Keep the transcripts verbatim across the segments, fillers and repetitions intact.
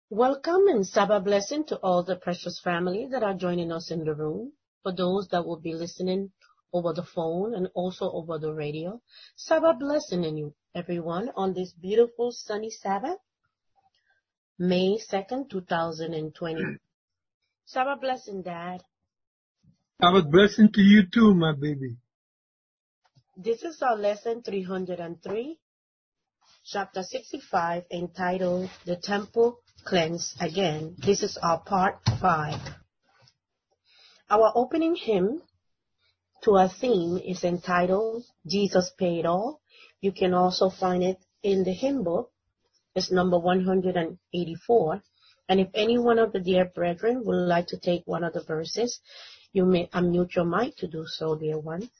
Welcome and Sabbath blessing to all the precious family that are joining us in the room. For those that will be listening over the phone and also over the radio, Sabbath blessing in you, everyone, on this beautiful sunny Sabbath, May second, two thousand twenty. Sabbath blessing, Dad. Sabbath blessing to you too, my baby. This is our lesson three hundred three, chapter sixty-five, entitled The Temple Cleanse Again. This is our part five. Our opening hymn to our theme is entitled Jesus Paid All. You can also find it in the hymn book. It's number one hundred eighty-four. And if any one of the dear brethren would like to take one of the verses, you may unmute your mic to do so, dear one.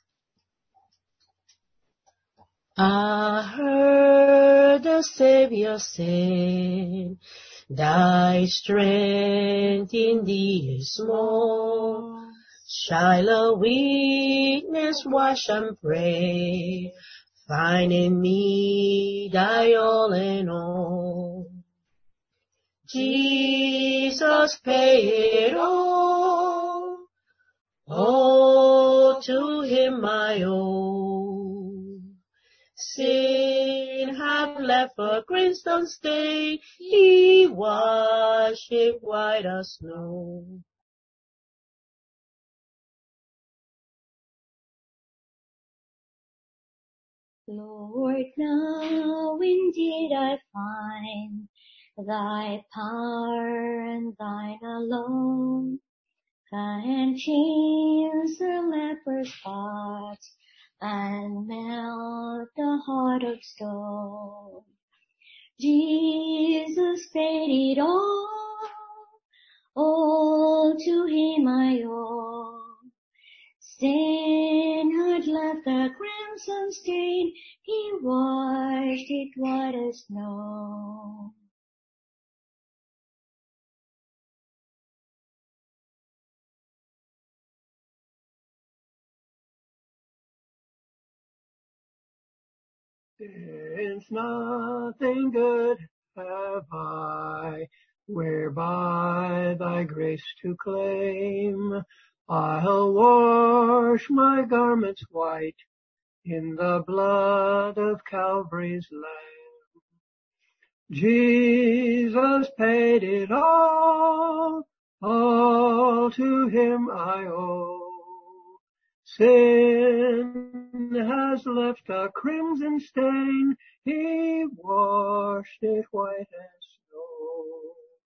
I heard the Savior say, thy strength in thee is small. Child of weakness, wash and pray, find in me thy all in all. Jesus paid all, all to him I owe. Sin had left a crimson stain, he washed it white as snow. Lord, now indeed I find thy power and thine alone can change the leper's heart and melt the heart of stone. Jesus paid it all, all to him I owe. Sin had left a crimson stain, he washed it white as snow. Since nothing good have I, whereby thy grace to claim, I'll wash my garments white in the blood of Calvary's Lamb. Jesus paid it all, all to him I owe. Sin has left a crimson stain, he washed it white as snow.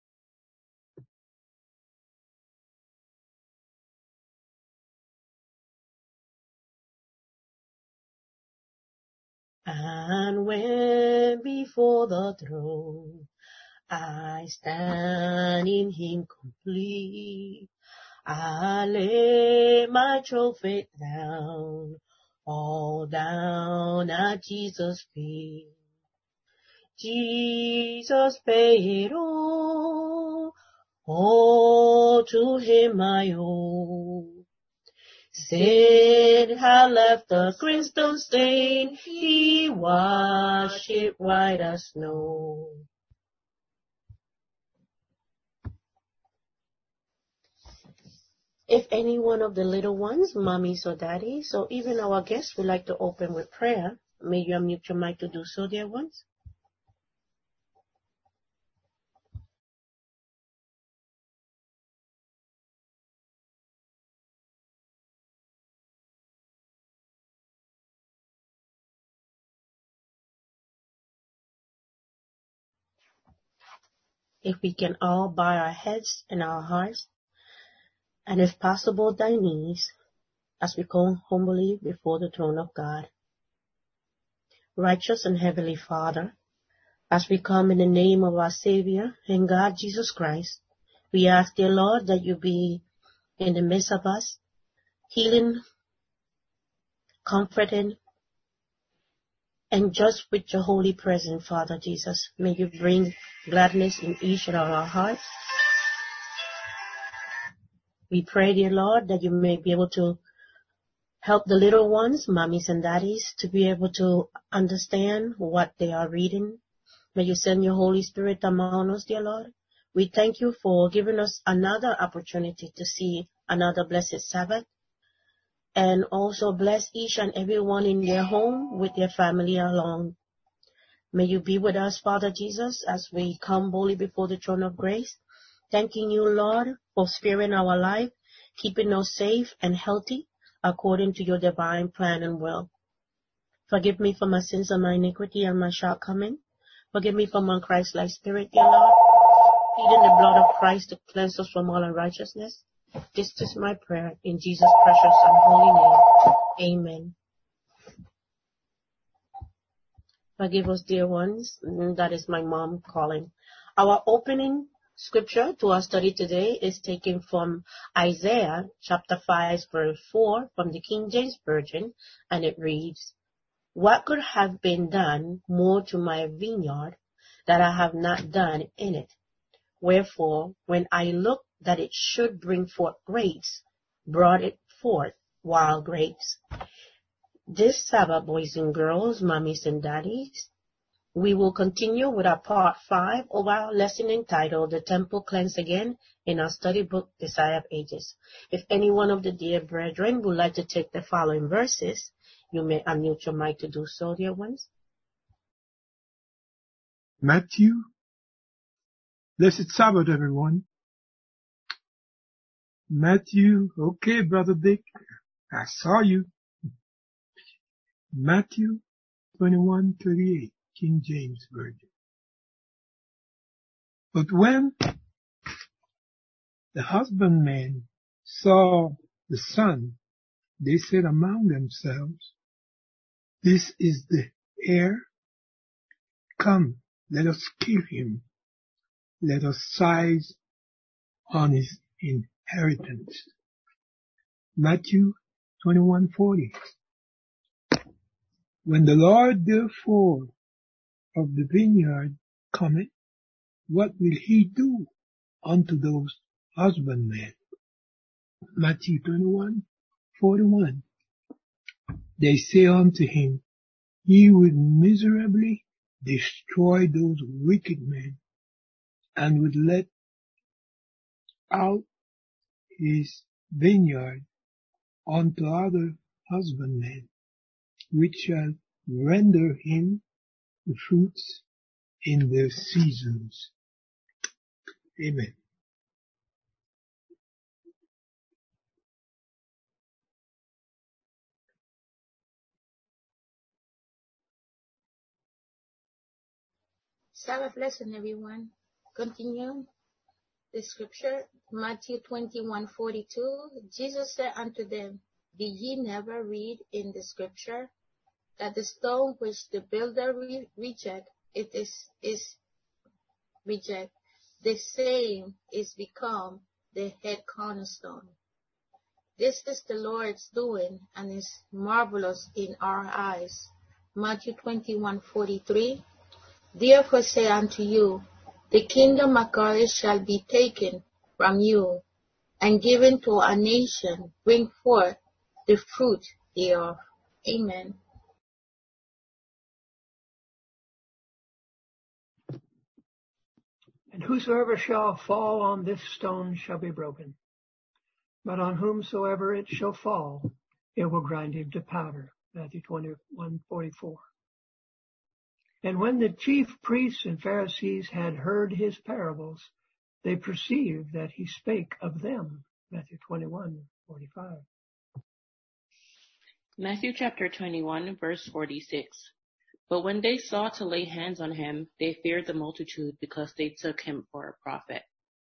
And when before the throne I stand in him complete, I lay my trophy down, all down at Jesus' feet. Jesus paid all, all to him I owe. Sin had left a crimson stain, he washed it white as snow. If any one of the little ones, mommies or daddies, or even our guests would like to open with prayer, may you unmute your mic to do so, dear ones. If we can all bow our heads and our hearts, and if possible, thy knees, as we come humbly before the throne of God. Righteous and Heavenly Father, as we come in the name of our Savior and God Jesus Christ, we ask, dear Lord, that you be in the midst of us, healing, comforting, and just with your holy presence, Father Jesus. May you bring gladness in each of our hearts. We pray, dear Lord, that you may be able to help the little ones, mommies and daddies, to be able to understand what they are reading. May you send your Holy Spirit among us, dear Lord, We thank you for giving us another opportunity to see another blessed Sabbath, and also bless each and everyone in their home with their family along. May you be with us, Father Jesus, as we come boldly before the throne of grace, thanking you, Lord, for sparing our life, keeping us safe and healthy according to your divine plan and will. Forgive me for my sins and my iniquity and my shortcoming. Forgive me for my Christ-like spirit, dear Lord. Feed in the blood of Christ to cleanse us from all unrighteousness. This is my prayer in Jesus' precious and holy name. Amen. Forgive us, dear ones. That is my mom calling. Our opening scripture to our study today is taken from Isaiah chapter five, verse four from the King James Version, and it reads, "What could have been done more to my vineyard that I have not done in it? Wherefore, when I looked that it should bring forth grapes, brought it forth wild grapes." This Sabbath, boys and girls, mommies and daddies, we will continue with our part five of our lesson entitled The Temple Cleansed Again in our study book, Desire of Ages. If any one of the dear brethren would like to take the following verses, you may unmute your mic to do so, dear ones. Matthew. Blessed Sabbath, everyone. Matthew. Okay, Brother Dick. I saw you. Matthew twenty-one thirty-eight, King James Version. But when the husbandmen saw the son, they said among themselves, "This is the heir. Come, let us kill him. Let us seize on his inheritance." Matthew twenty-one forty. When the Lord therefore of the vineyard cometh, what will he do unto those husbandmen? Matthew twenty-one forty-one. They say unto him, He would miserably destroy those wicked men, and would let out his vineyard unto other husbandmen, which shall render him the fruits in their seasons. Amen. Sabbath lesson, everyone. Continue the scripture, Matthew twenty-one forty-two. Jesus said unto them, Did ye never read in the scripture that the stone which the builder re- reject, it is, is reject, the same is become the head cornerstone. This is the Lord's doing, and is marvelous in our eyes. Matthew twenty-one forty-three. Therefore say unto you, the kingdom of God shall be taken from you, and given to a nation. Bring forth the fruit thereof. Amen. And whosoever shall fall on this stone shall be broken, but on whomsoever it shall fall, it will grind him to powder. Matthew twenty-one forty-four. And when the chief priests and Pharisees had heard his parables, they perceived that he spake of them. Matthew twenty-one forty-five. Matthew chapter twenty-one, verse forty-six. But when they sought to lay hands on him, they feared the multitude, because they took him for a prophet.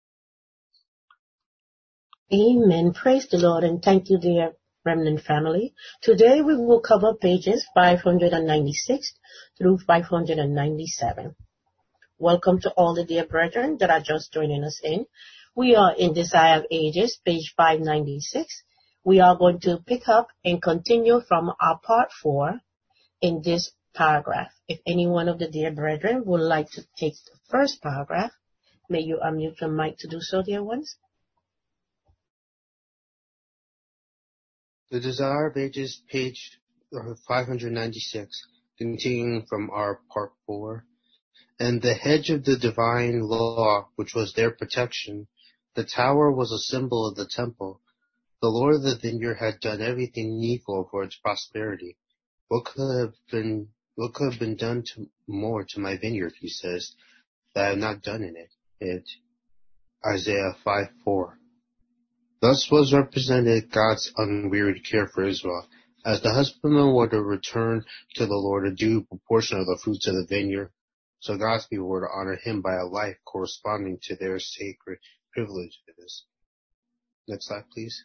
Amen. Praise the Lord, and thank you, dear Remnant family. Today we will cover pages five ninety-six through five ninety-seven. Welcome to all the dear brethren that are just joining us in. We are in Desire of Ages, page five ninety-six. We are going to pick up and continue from our part four in this paragraph. If any one of the dear brethren would like to take the first paragraph, may you unmute your mic to do so, dear ones. The Desire of Ages, page five ninety-six, continuing from our part four. and the hedge of the divine law, which was their protection. The tower was a symbol of the temple. The Lord of the vineyard had done everything needful for its prosperity. What could have been, what could have been done to, more to my vineyard, he says, that I have not done in it? It Isaiah five four. Thus was represented God's unwearied care for Israel. As the husbandman were to return to the Lord a due proportion of the fruits of the vineyard, so God's people were to honor him by a life corresponding to their sacred privileges. Next slide, please.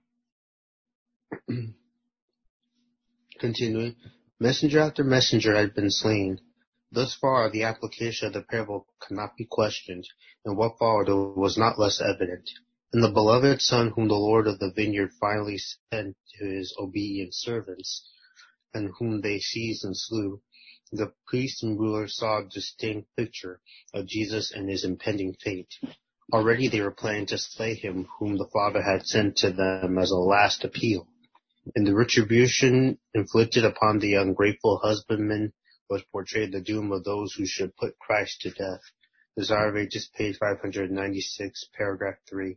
Continuing, messenger after messenger had been slain. Thus far, the application of the parable cannot be questioned, and what followed was not less evident. And the beloved Son whom the Lord of the vineyard finally sent to his obedient servants, and whom they seized and slew, the priests and rulers saw a distinct picture of Jesus and his impending fate. Already they were planning to slay him whom the Father had sent to them as a last appeal. In the retribution inflicted upon the ungrateful husbandman was portrayed the doom of those who should put Christ to death. Desire of Ages, page five ninety-six, paragraph three.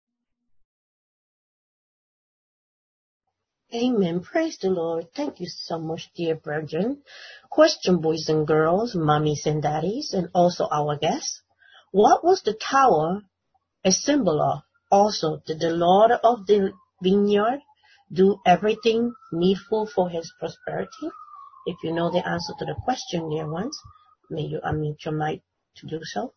Amen. Praise the Lord. Thank you so much, dear brethren. Question, boys and girls, mommies and daddies, and also our guests. What was the tower a symbol of? Also, did the Lord of the vineyard do everything needful for his prosperity? If you know the answer to the question, dear ones, may you unmute your mic to do so.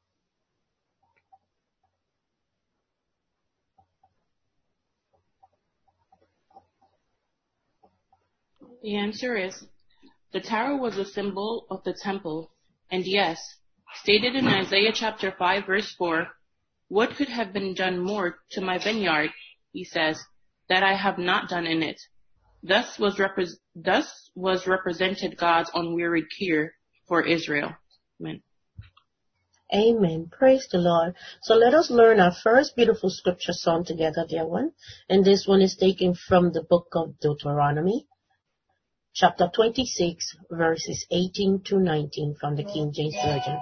The answer is, the tower was a symbol of the temple, and yes, stated in Isaiah chapter five verse four, what could have been done more to my vineyard, he says, that I have not done in it. Thus was, repre- thus was represented God's unwearied care for Israel. Amen. Amen. Praise the Lord. So let us learn our first beautiful scripture song together, dear one. And this one is taken from the book of Deuteronomy, chapter twenty-six, verses eighteen to nineteen from the King James Version.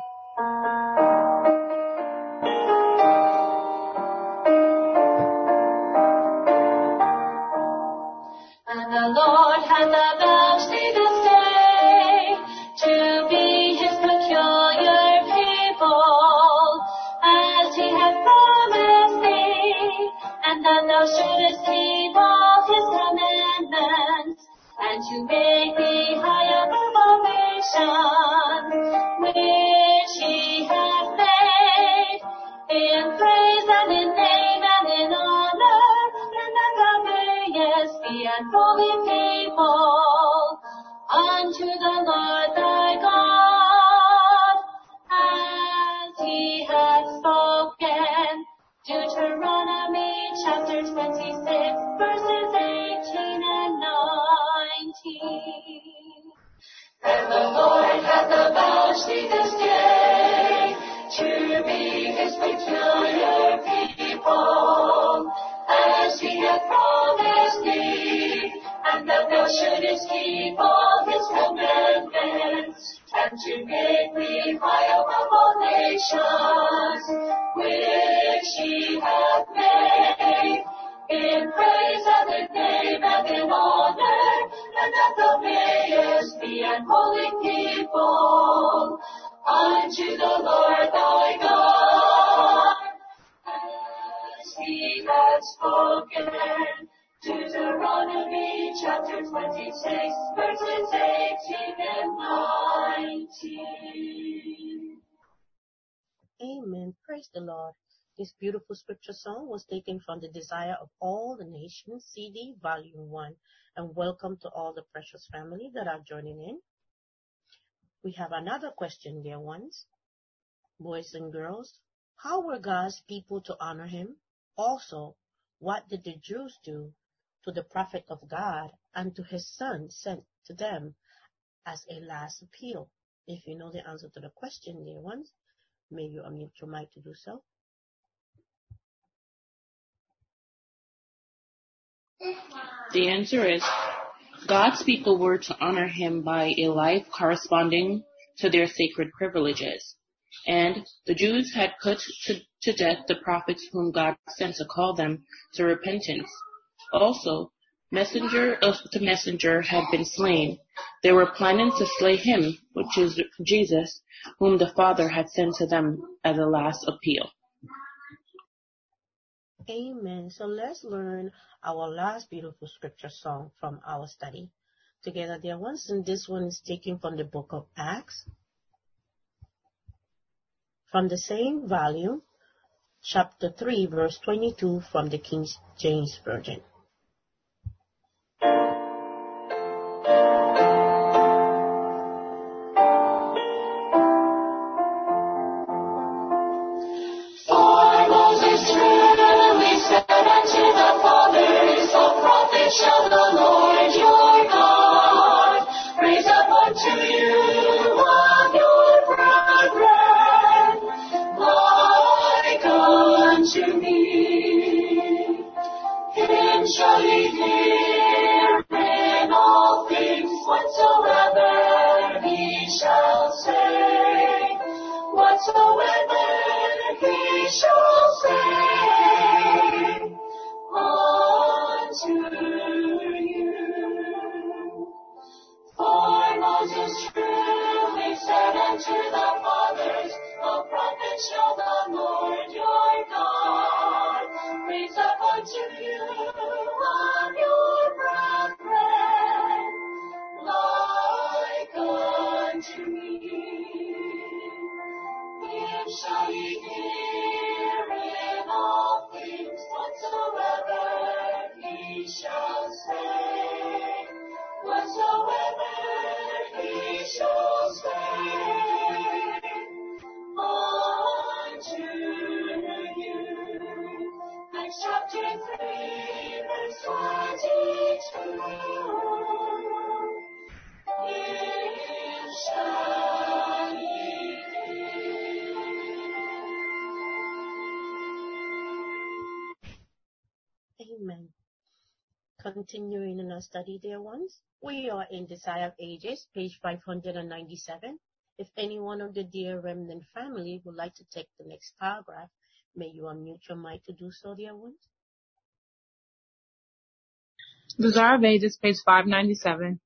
And the Lord hath avouched thee this day to be his peculiar people, as he hath promised thee, and that thou shouldest keep all his commandments, and to make thee high above all nations, which he hath made, in praise and in name and in honor, and that thou mayest be an holy people unto the Lord thy God, as he hath spoken. Deuteronomy chapter twenty-six, verses eighteen and nineteen. And the Lord hath avouched thee this day to be his peculiar people, as he hath promised thee, and that thou shouldest keep all his commandments, and to make thee high above all nations, which he hath made, in praise and in name and in honor, and that thou mayest be an holy people unto the Lord thy God, as he hath spoken. Deuteronomy chapter twenty-six, verses eighteen and nineteen. Amen. Praise the Lord. This beautiful scripture song was taken from the Desire of All the Nations, C D, Volume one. And welcome to all the precious family that are joining in. We have another question, dear ones. Boys and girls, how were God's people to honor him? Also, what did the Jews do to the prophet of God and to his son sent to them as a last appeal? If you know the answer to the question, dear ones, may you unmute your mic to do so. The answer is, God's people were to honor him by a life corresponding to their sacred privileges. And the Jews had put to, to death the prophets whom God sent to call them to repentance. Also, messenger of the messenger had been slain. They were planning to slay him, which is Jesus, whom the Father had sent to them as a last appeal. Amen. So let's learn our last beautiful scripture song from our study together, dear ones. And this one is taken from the book of Acts, from the same volume, chapter three, verse twenty-two, from the King James Version. Shall the Lord your God raise up unto you of your brethren, like unto me? Him shall ye hear in all things whatsoever he shall say, whatsoever he shall say unto you. For Moses truly said unto the fathers, a prophet shall the Lord your God raise up unto you of your brethren, like unto me. Him shall ye hear in all things whatsoever he shall say, whatsoever he shall say unto you. Acts chapter three, verse twenty-two. Him shall ye hear. Amen. Continuing in our study, dear ones, we are in Desire of Ages, page five hundred ninety-seven. If any one of the dear remnant family would like to take the next paragraph, may you unmute your mic to do so, dear ones. Desire of Ages, page five ninety-seven.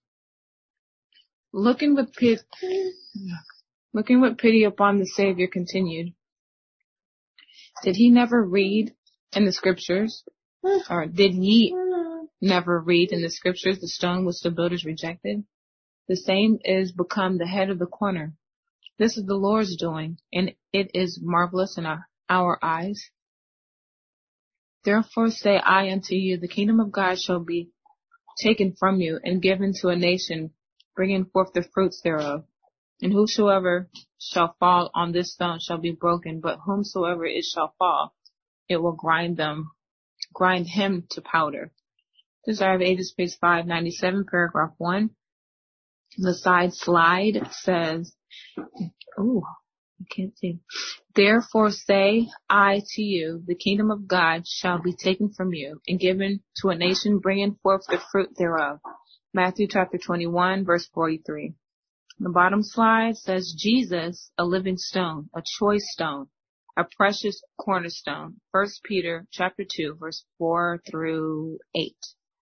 Looking with pity, looking with pity upon the Savior continued. Did he never read in the scriptures, or did ye never read in the scriptures the stone which the builders rejected? The same is become the head of the corner. This is the Lord's doing, and it is marvelous in our, our eyes. Therefore say I unto you, the kingdom of God shall be taken from you and given to a nation, bringing forth the fruits thereof. And whosoever shall fall on this stone shall be broken, but whomsoever it shall fall, it will grind them, grind him to powder. Desire of Ages, page five ninety-seven, paragraph one. The side slide says, ooh, I can't see. Therefore say I to you, the kingdom of God shall be taken from you and given to a nation bringing forth the fruit thereof. Matthew chapter twenty-one, verse forty-three. The bottom slide says Jesus, a living stone, a choice stone, a precious cornerstone. First Peter chapter two, verse four through eight.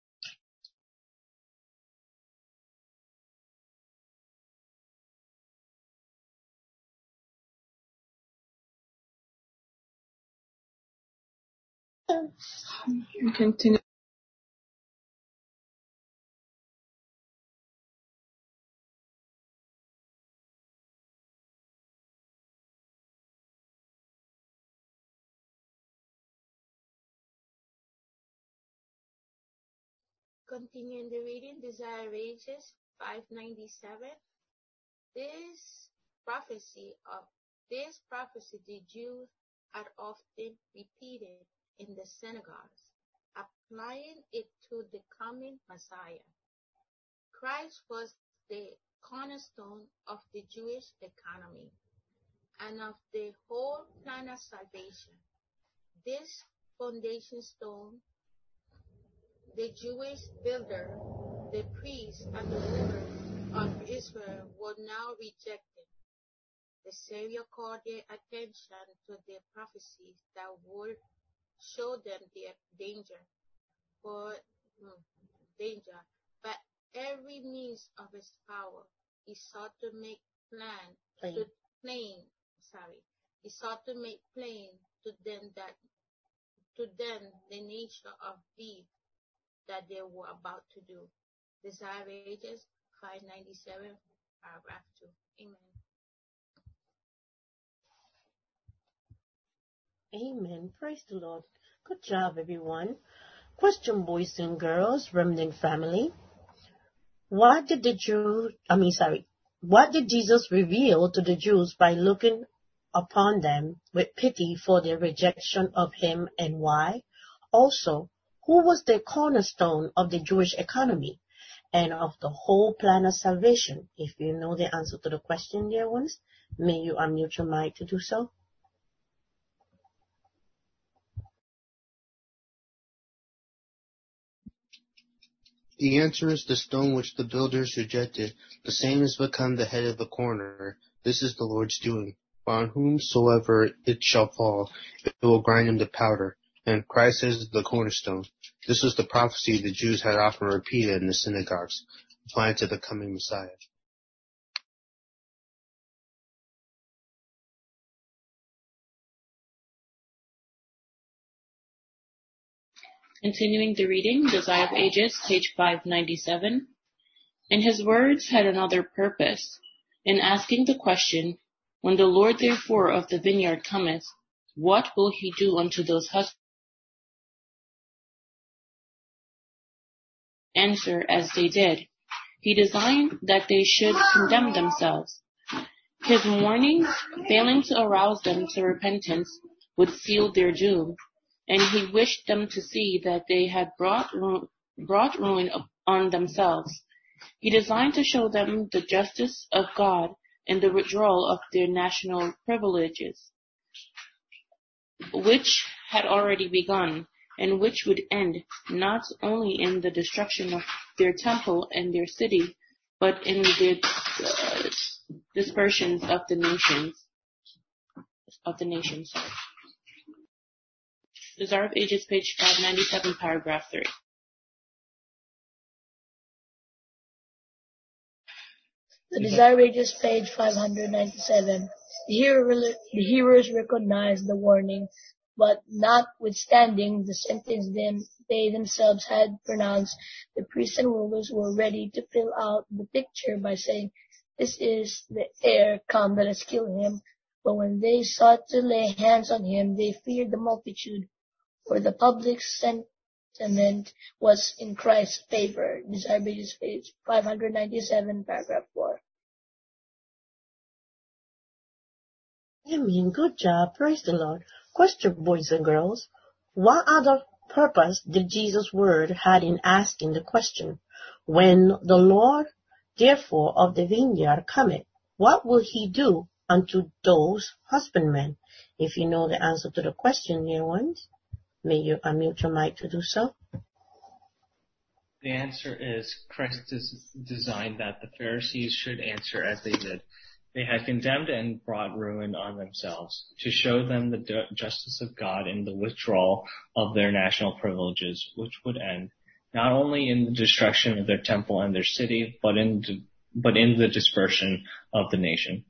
Continue. Continuing the reading, Desire of Ages, five ninety-seven. This prophecy of this prophecy the Jews had often repeated in the synagogues, applying it to the coming Messiah. Christ was the cornerstone of the Jewish economy and of the whole plan of salvation. This foundation stone, the Jewish builder, the priest, and the rulers of Israel were now rejected. The Savior called their attention to the prophecies that would show them their danger, for mm, danger. But every means of his power, he sought to make plain, Plain. to plain. Sorry, he sought to make plain to them that to them the nature of deed that they were about to do. Desire Ages five ninety-seven, paragraph two. Amen. Amen. Praise the Lord. Good job, everyone. Question, boys and girls, Remnant family. What did the Jew, I mean, sorry, what did Jesus reveal to the Jews by looking upon them with pity for their rejection of him, and why? Also, who was the cornerstone of the Jewish economy and of the whole plan of salvation? If you know the answer to the question, dear ones, may you unmute your mic to do so. The answer is the stone which the builders rejected. The same has become the head of the corner. This is the Lord's doing. For on whomsoever it shall fall, it will grind him to powder. And Christ is the cornerstone. This was the prophecy the Jews had often repeated in the synagogues, applying to the coming Messiah. Continuing the reading, Desire of Ages, page five ninety-seven. And his words had another purpose, in asking the question, when the Lord therefore of the vineyard cometh, what will he do unto those husbands? Answer as they did. He designed that they should condemn themselves. His warnings, failing to arouse them to repentance, would seal their doom, and he wished them to see that they had brought, ru- brought ruin on themselves. He designed to show them the justice of God and the withdrawal of their national privileges, which had already begun, and which would end not only in the destruction of their temple and their city, but in the uh, dispersions of the nations. Of the nations. Desire of Ages, page five ninety-seven, paragraph three. The Desire of Ages, page five ninety-seven. The, hero, the hearers recognized the warning, but notwithstanding the sentence them, they themselves had pronounced, the priests and rulers were ready to fill out the picture by saying, "This is the heir, come, let us kill him." But when they sought to lay hands on him, they feared the multitude, for the public sentiment was in Christ's favor. Desire of Ages, page five ninety-seven, paragraph four. Amen. Good job. Praise the Lord. Question, boys and girls. What other purpose did Jesus' word had in asking the question, when the Lord, therefore, of the vineyard cometh, what will he do unto those husbandmen? If you know the answer to the question, dear ones, may you unmute your mic to do so. The answer is Christ has designed that the Pharisees should answer as they did. They had condemned and brought ruin on themselves, to show them the justice of God in the withdrawal of their national privileges, which would end not only in the destruction of their temple and their city, but in, but in the dispersion of the nation.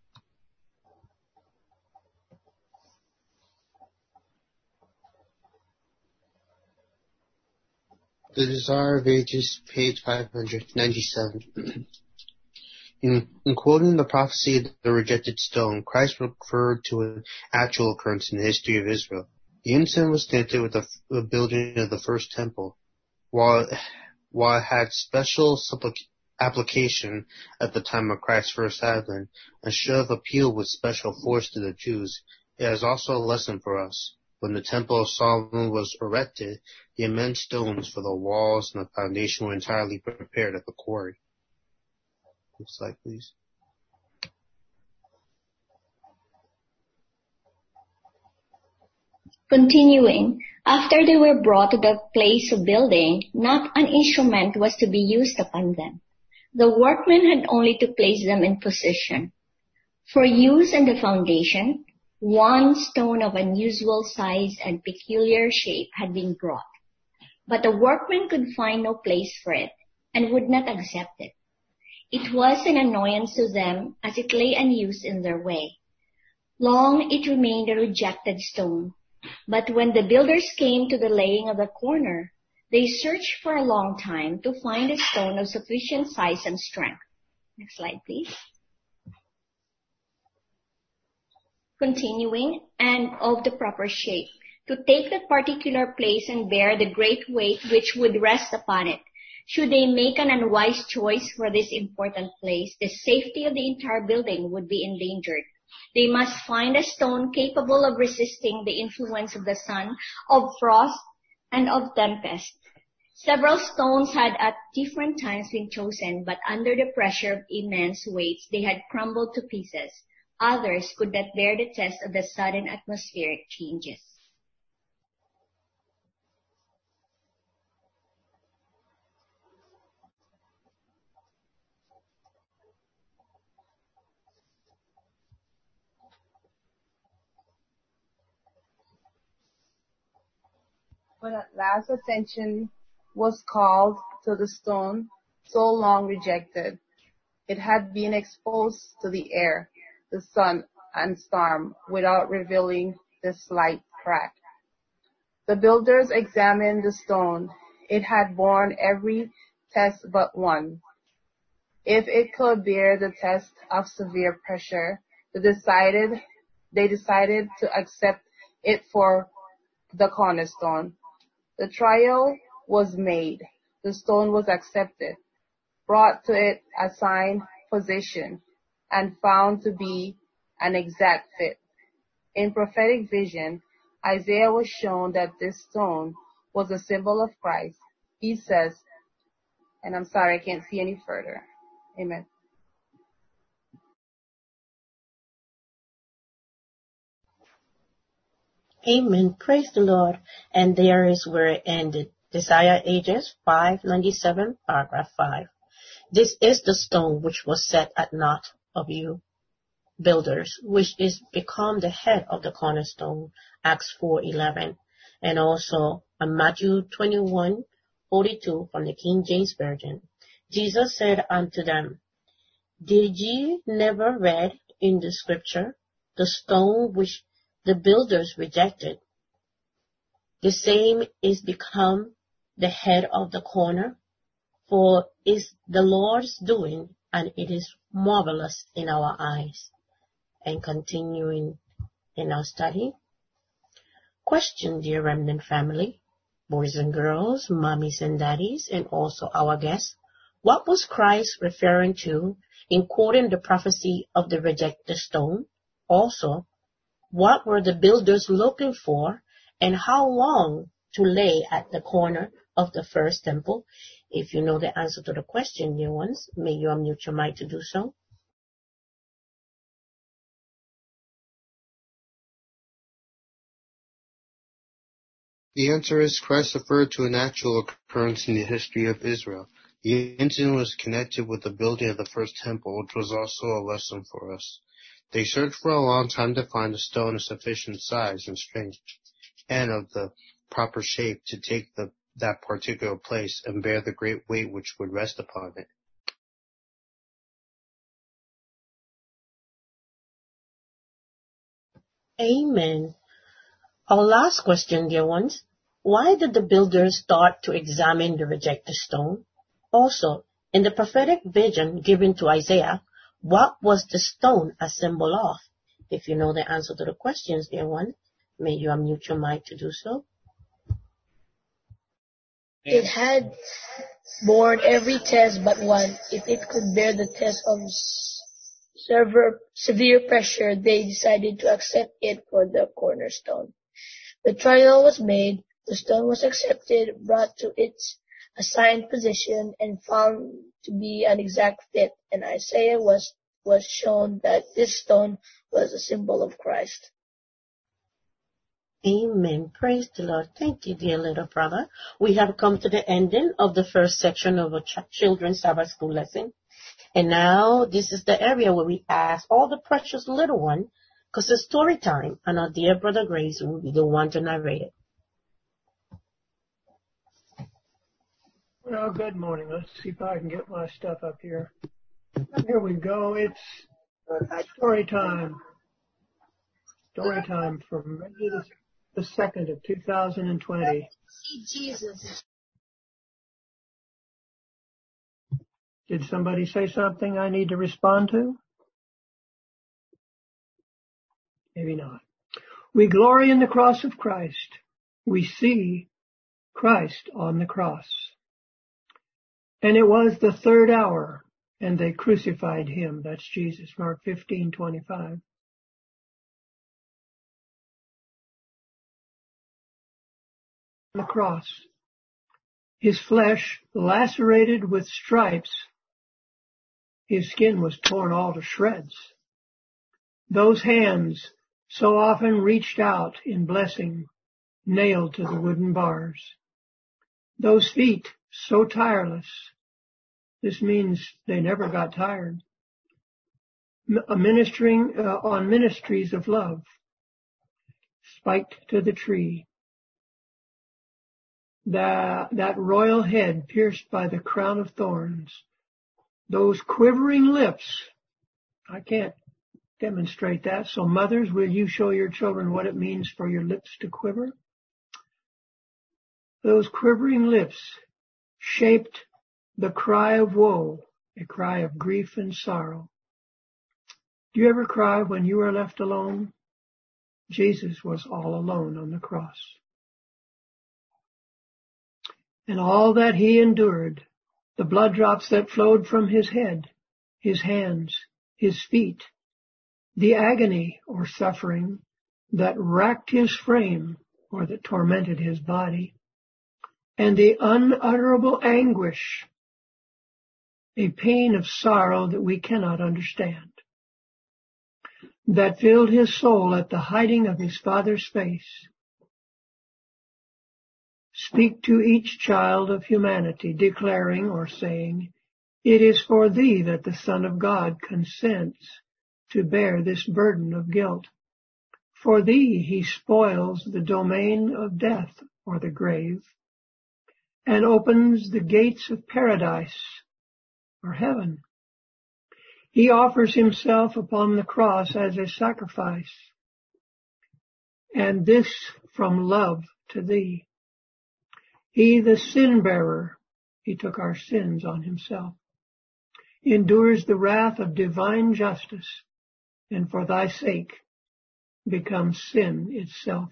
The Desire of Ages, page five ninety-seven. In, in quoting the prophecy of the rejected stone, Christ referred to an actual occurrence in the history of Israel. The incident was connected with the, the building of the first temple. While, while it had special application at the time of Christ's first advent, and should have appealed with special force to the Jews, it has also a lesson for us. When the Temple of Solomon was erected, the immense stones for the walls and the foundation were entirely prepared at the quarry. Next slide, please. Continuing, after they were brought to the place of building, not an instrument was to be used upon them, The workmen had only to place them in position. For use in the foundation, one stone of unusual size and peculiar shape had been brought, but the workmen could find no place for it and would not accept it. It was an annoyance to them as it lay unused in their way. Long it remained a rejected stone, but when the builders came to the laying of the corner, they searched for a long time to find a stone of sufficient size and strength. Next slide, please. Continuing, and of the proper shape, to take that particular place and bear the great weight which would rest upon it. Should they make an unwise choice for this important place, the safety of the entire building would be endangered. They must find a stone capable of resisting the influence of the sun, of frost, and of tempest. Several stones had at different times been chosen, but under the pressure of immense weights, they had crumbled to pieces. Others could not bear the test of the sudden atmospheric changes. When at last attention was called to the stone so long rejected, it had been exposed to the air, the sun, and storm without revealing the slight crack. The builders examined the stone. It had borne every test but one. If it could bear the test of severe pressure, they decided, they decided to accept it for the cornerstone. The trial was made. The stone was accepted, brought to its assigned position, and found to be an exact fit. In prophetic vision, Isaiah was shown that this stone was a symbol of Christ. He says, and I'm sorry, I can't see any further. Amen. Amen. Praise the Lord. And there is where it ended. Isaiah Ages five ninety-seven, paragraph five. This is the stone which was set at naught of you builders, which is become the head of the cornerstone, Acts four eleven. And also on Matthew twenty-one forty-two from the King James Version. Jesus said unto them, Did ye never read in the scripture, the stone which the builders rejected, the same is become the head of the corner? For is the Lord's doing, and it is marvelous in our eyes. And continuing in our study. Question, dear remnant family, boys and girls, mommies and daddies, and also our guests. What was Christ referring to in quoting the prophecy of the rejected stone? Also, what were the builders looking for, and how long to lay at the corner of the first temple? If you know the answer to the question, dear ones, may you unmute your mic to do so. The answer is Christ referred to an actual occurrence in the history of Israel. The incident was connected with the building of the first temple, which was also a lesson for us. They searched for a long time to find a stone of sufficient size and strength, and of the proper shape to take the, that particular place and bear the great weight which would rest upon it. Amen. Our last question, dear ones. Why did the builders start to examine the rejected stone? Also, in the prophetic vision given to Isaiah, what was the stone a symbol of? If you know the answer to the questions, dear one, may you unmute your mic to do so. It had borne every test but one. If it could bear the test of severe, severe pressure, they decided to accept it for the cornerstone. The trial was made, the stone was accepted, brought to its assigned position, and found to be an exact fit, and Isaiah was, was shown that this stone was a symbol of Christ. Amen. Praise the Lord. Thank you, dear little brother. We have come to the ending of the first section of our ch- children's Sabbath school lesson. And now this is the area where we ask all the precious little one, because it's story time, and our dear Brother Grace will be the one to narrate it. Well, good morning. Let's see if I can get my stuff up here. Here we go. It's story time. Story time for May the, the second of two thousand twenty. Jesus. Did somebody say something I need to respond to? Maybe not. We glory in the cross of Christ. We see Christ on the cross. And it was the third hour, and they crucified him. That's Jesus, Mark fifteen twenty-five. On the cross, his flesh lacerated with stripes, his skin was torn all to shreds. Those hands so often reached out in blessing, nailed to the wooden bars. Those feet so tireless, this means they never got tired, ministering uh, on ministries of love, spiked to the tree. That, that royal head pierced by the crown of thorns, those quivering lips. I can't demonstrate that. So mothers, will you show your children what it means for your lips to quiver? Those quivering lips shaped the cry of woe, a cry of grief and sorrow. Do you ever cry when you are left alone? Jesus was all alone on the cross. And all that he endured, the blood drops that flowed from his head, his hands, his feet, the agony or suffering that racked his frame or that tormented his body, and the unutterable anguish, a pain of sorrow that we cannot understand, that filled his soul at the hiding of his Father's face. Speak to each child of humanity, declaring or saying, it is for thee that the Son of God consents to bear this burden of guilt. For thee he spoils the domain of death or the grave, and opens the gates of paradise or heaven. He offers himself upon the cross as a sacrifice, and this from love to thee. He, the sin bearer, he took our sins on himself, endures the wrath of divine justice, and for thy sake becomes sin itself.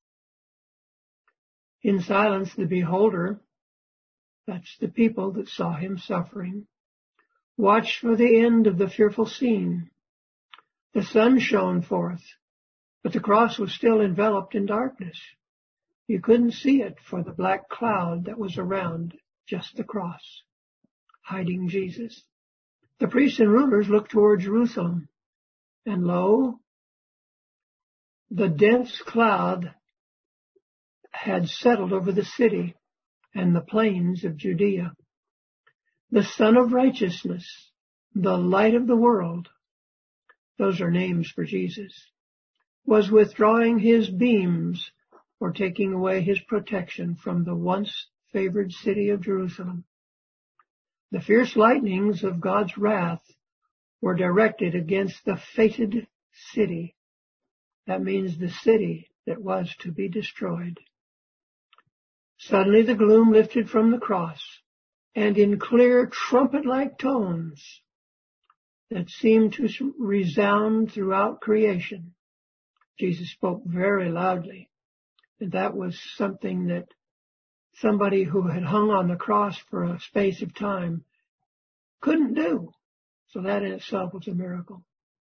In silence, the beholder, that's the people that saw him suffering, watched for the end of the fearful scene. The sun shone forth, but the cross was still enveloped in darkness. You couldn't see it for the black cloud that was around just the cross, hiding Jesus. The priests and rulers looked toward Jerusalem, and lo, the dense cloud had settled over the city and the plains of Judea. The Son of Righteousness, the light of the world, those are names for Jesus, was withdrawing his beams or taking away his protection from the once favored city of Jerusalem. The fierce lightnings of God's wrath were directed against the fated city. That means the city that was to be destroyed. Suddenly the gloom lifted from the cross, and in clear trumpet-like tones that seemed to resound throughout creation, Jesus spoke very loudly. And that was something that somebody who had hung on the cross for a space of time couldn't do. So that in itself was a miracle.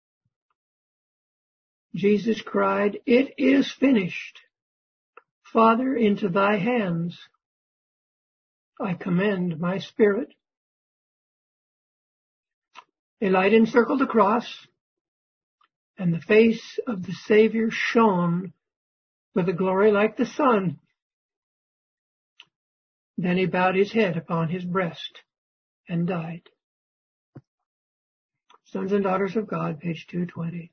Jesus cried, it is finished. Father, into thy hands I commend my spirit. A light encircled the cross, and the face of the Savior shone with a glory like the sun. Then he bowed his head upon his breast and died. Sons and Daughters of God, page two twenty.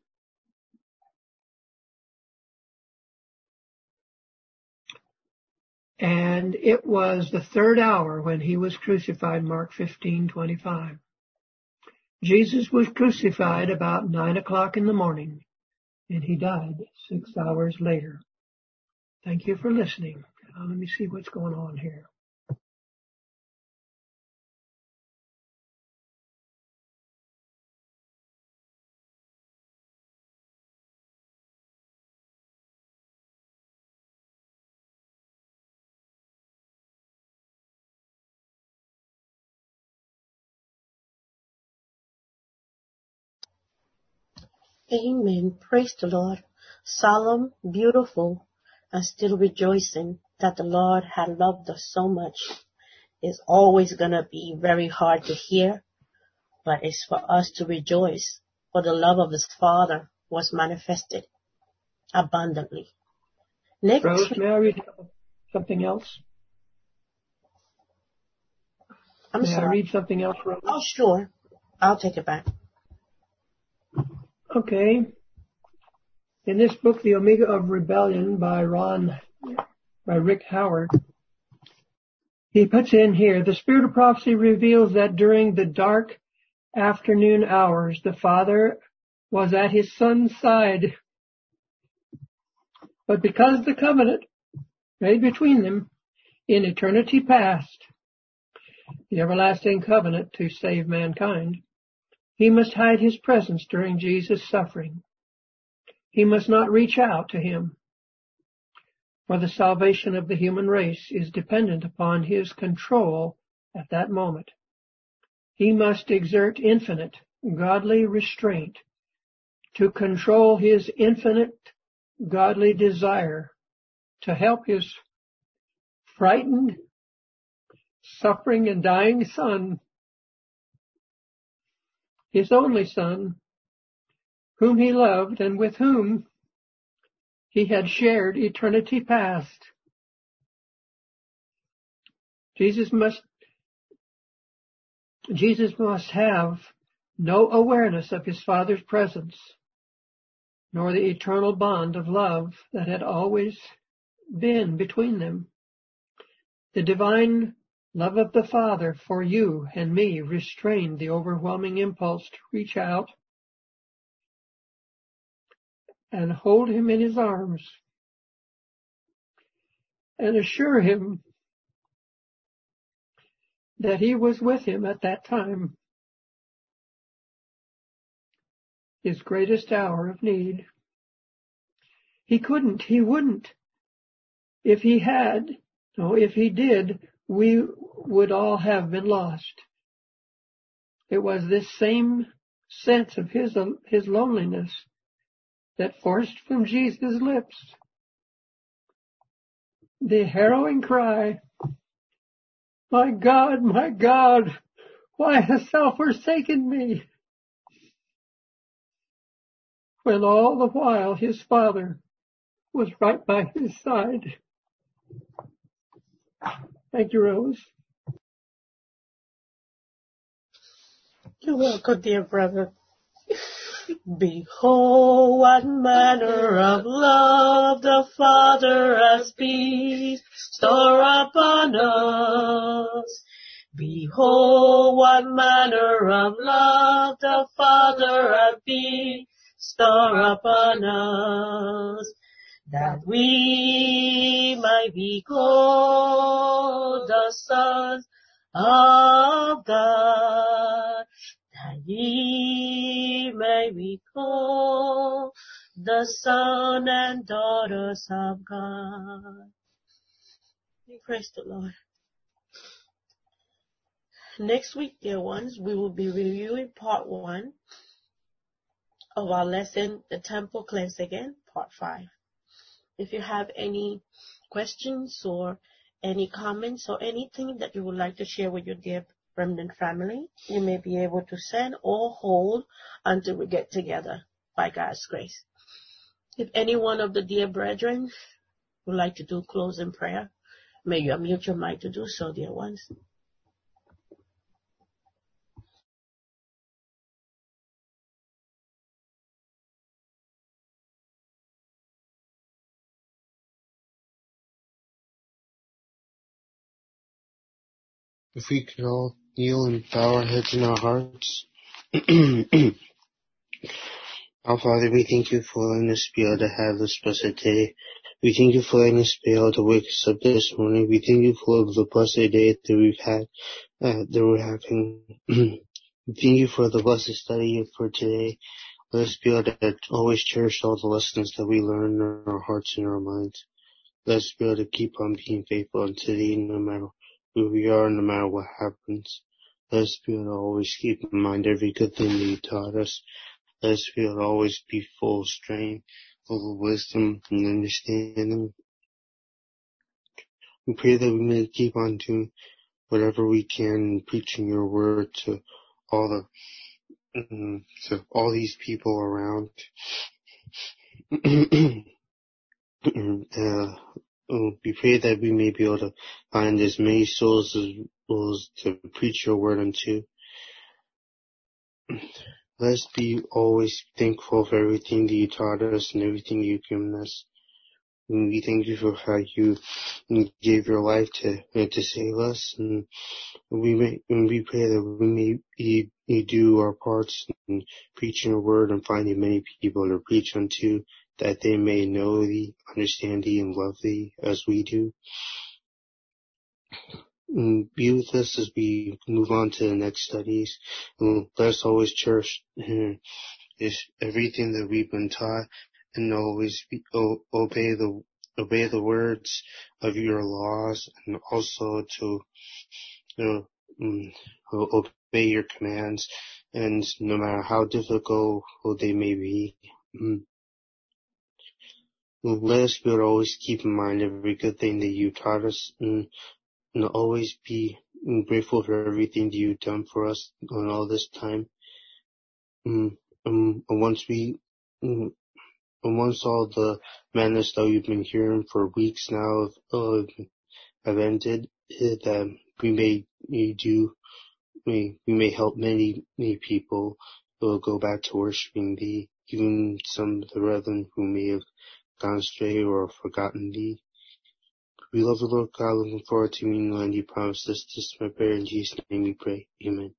And it was the third hour when he was crucified, Mark fifteen twenty-five. Jesus was crucified about nine o'clock in the morning, and he died six hours later. Thank you for listening. Now let me see what's going on here. Amen. Praise the Lord. Solemn, beautiful, and still rejoicing that the Lord had loved us so much. It's always going to be very hard to hear, but it's for us to rejoice, for the love of His Father was manifested abundantly. Next, Rose, may I read something else? I'm may sorry. I read something else, Rose? Oh, sure. I'll take it back. Okay. In this book, The Omega of Rebellion by Ron, by Rick Howard, he puts in here, the Spirit of Prophecy reveals that during the dark afternoon hours, the Father was at His Son's side. But because the covenant made between them in eternity past, the everlasting covenant to save mankind, He must hide His presence during Jesus' suffering. He must not reach out to Him, for the salvation of the human race is dependent upon His control at that moment. He must exert infinite godly restraint to control His infinite godly desire to help His frightened, suffering, and dying Son, His only Son, whom He loved and with whom He had shared eternity past. Jesus must, Jesus must have no awareness of His Father's presence, nor the eternal bond of love that had always been between them. The divine love of the Father for you and me restrained the overwhelming impulse to reach out and hold Him in His arms and assure Him that He was with him at that time, His greatest hour of need. He couldn't, He wouldn't. If He had, no, if He did, we would all have been lost. It was this same sense of His, His loneliness that forced from Jesus' lips the harrowing cry, "My God, my God, why hast Thou forsaken me?" When all the while His Father was right by His side. Thank you, Rose. You're welcome, dear brother. Behold, what manner of love the Father has bestowed upon us. Behold, what manner of love the Father has bestowed upon us, that we might be called the sons of God, that ye may be called the sons and daughters of God. Praise the Lord. Next week, dear ones, we will be reviewing part one of our lesson, The Temple Cleanse Again, part five. If you have any questions or any comments or anything that you would like to share with your dear remnant family, you may be able to send or hold until we get together by God's grace. If any one of the dear brethren would like to do closing prayer, may you unmute your mic to do so, dear ones. If we could all kneel and bow our heads in our hearts. Our Father, we thank you for letting us be able to have this blessed day. We thank you for letting us be able to wake us up this morning. We thank you for the blessed day that we've had, uh, that we're having. We thank you for the blessed study for today. Let us be able to always cherish all the lessons that we learn in our hearts and our minds. Let us be able to keep on being faithful unto thee, no matter who we are, no matter what happens. Let us be able to always keep in mind every good thing that you taught us. Let us be able to always be full of strength, full of wisdom and understanding. We pray that we may keep on doing whatever we can in preaching your word to all the mm, to all these people around. uh, we pray that we may be able to find as many souls as souls to preach your word unto. Let us be always thankful for everything that you taught us and everything you've given us. And we thank you for how you gave your life to to save us. And we may, and we pray that we may be, be do our parts in preaching your word and finding many people to preach unto, that they may know thee, understand thee, and love thee as we do. And be with us as we move on to the next studies. And let us always cherish is everything that we've been taught, and always be, o- obey the obey the words of your laws, and also to you know, um, obey your commands, and no matter how difficult they may be. Um, let us be able to always keep in mind every good thing that you taught us, and, and always be grateful for everything that you've done for us on all this time. Um, um, and once we, um, and once all the madness that we've been hearing for weeks now have, uh, have ended, that we may, may do, we, we may help many, many people uh, go back to worshiping thee, even some of the brethren who may have gone astray or forgotten thee. We love the Lord God, looking forward to meeting the land you promised us. This is my prayer. In Jesus' name we pray. Amen.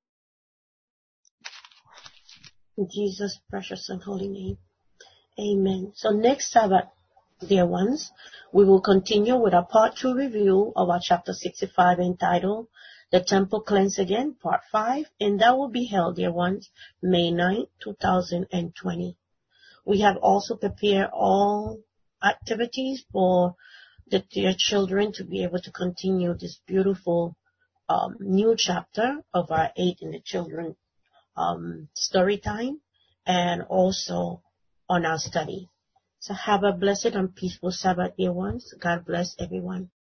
In Jesus' precious and holy name. Amen. So next Sabbath, dear ones, we will continue with our part two review of our chapter sixty-five entitled The Temple Cleanse Again, part five, and that will be held, dear ones, May ninth, two thousand twenty. We have also prepared all activities for the dear children to be able to continue this beautiful um, new chapter of our Eight in the Children um, story time, and also on our study. So have a blessed and peaceful Sabbath, dear ones. God bless everyone.